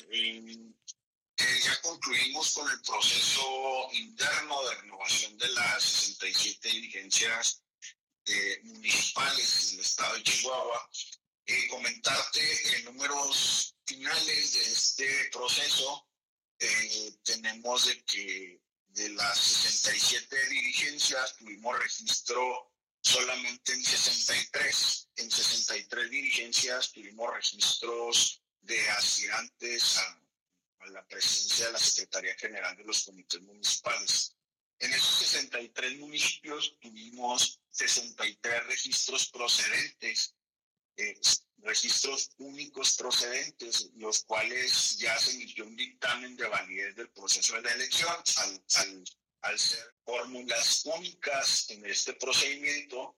Ya concluimos con el proceso interno de renovación de las 67 dirigencias municipales del estado de Chihuahua. Comentarte en números finales de este proceso, tenemos de que de las 67 dirigencias tuvimos registro solamente en 63. En 63 dirigencias tuvimos registros de aspirantes a la presidencia de la Secretaría General de los Comités Municipales. En esos 63 municipios tuvimos 63 registros procedentes, registros únicos procedentes, los cuales ya se emitió un dictamen de validez del proceso de la elección. Al ser fórmulas únicas en este procedimiento,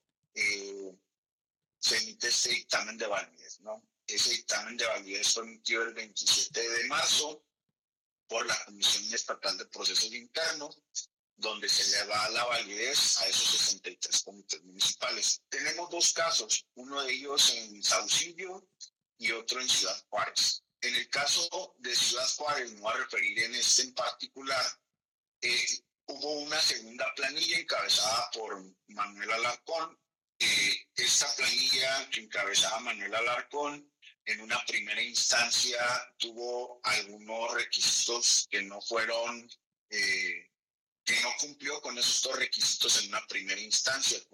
se emite este dictamen de validez, ¿no? Ese dictamen de validez fue emitido el 27 de marzo por la Comisión Estatal de Procesos Internos, donde se le da la validez a esos 63 comités municipales. Tenemos dos casos, uno de ellos en Saucillo y otro en Ciudad Juárez. En el caso de Ciudad Juárez, me voy a referir en este en particular, hubo una segunda planilla encabezada por Manuel Alarcón. Esta planilla que encabezaba Manuel Alarcón, en una primera instancia tuvo algunos requisitos que no fueron, que no cumplió con esos dos requisitos en una primera instancia.